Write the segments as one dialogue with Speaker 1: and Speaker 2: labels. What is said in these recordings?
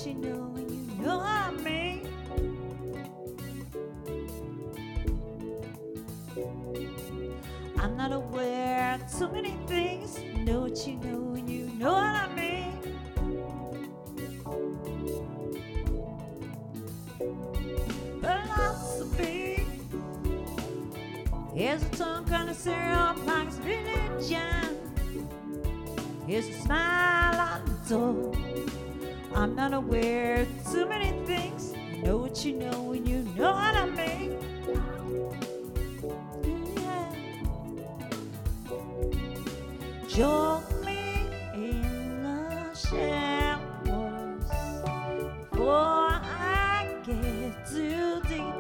Speaker 1: what you know and you know what I mean. I'm not aware of too many things. Know what you know and you know what I mean. Philosophy is a tongue kind of syrup like it's religion. Here's a smile on the door. I'm not aware of too many things. Know what you know and you know what I mean. Yeah. Jolt me in the showers before I get too deep.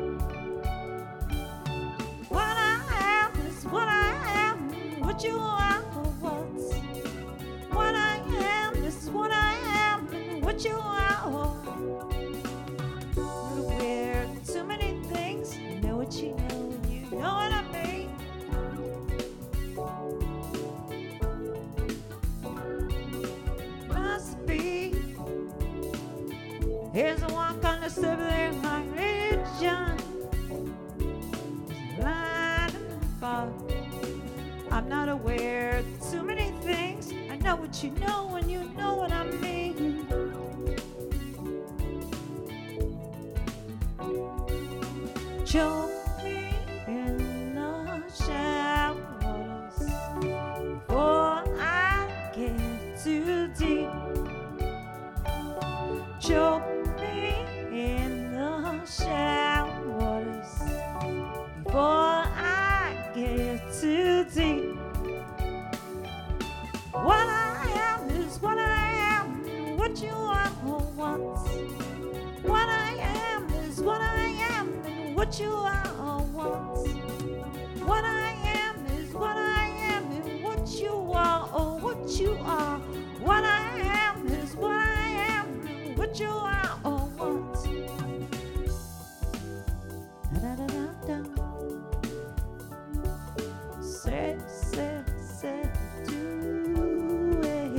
Speaker 1: What I am is what I am. What you are or what's what I am is what I am. And what you are or not aware of too many things. Know what you know and you know what I mean. Must be. Here's the one kind of sibling like religion. Blind and far. I'm not aware of too many things. I know what you know and you know what I mean. Choke me in the showers before I get too deep. Choke me in the showers before I get too deep. What I am is what I am. What you are or what's what I am is what I am. And what you are or what's what I am is what I am. And what you are or what you are. What I am is what I am. And what you are or what's da da da da da. Say, do it.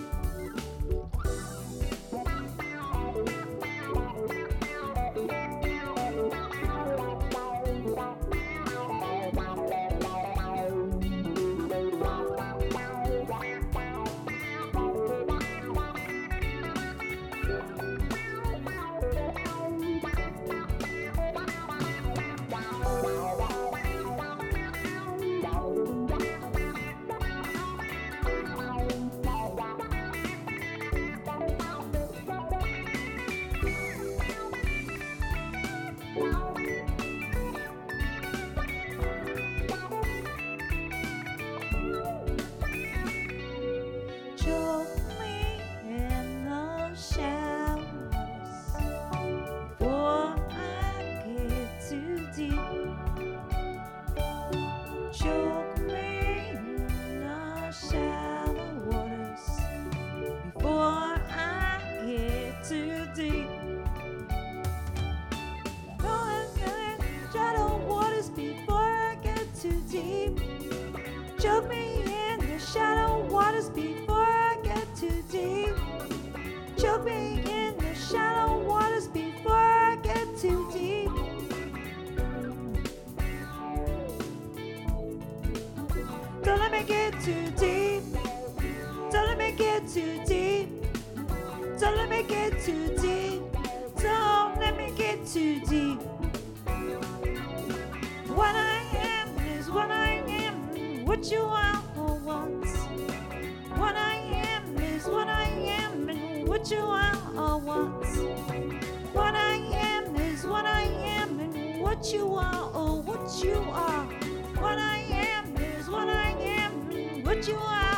Speaker 1: Choke me in the showers before I get too deep. Choke me in the shallow waters before I get too deep. No, I'm in shallow waters before I get too deep. Choke me in the shallow waters before I get too deep. Choke me in the shallow waters before I get too deep. Don't let me get too deep. Don't let me get too deep. Don't let me get too deep. Don't let me get too deep. What I am is what I am. What you are or what's what I am is what I am. And what you are or what's what I am is what I am. And what you are or what you are. What I am is what I am. And what you are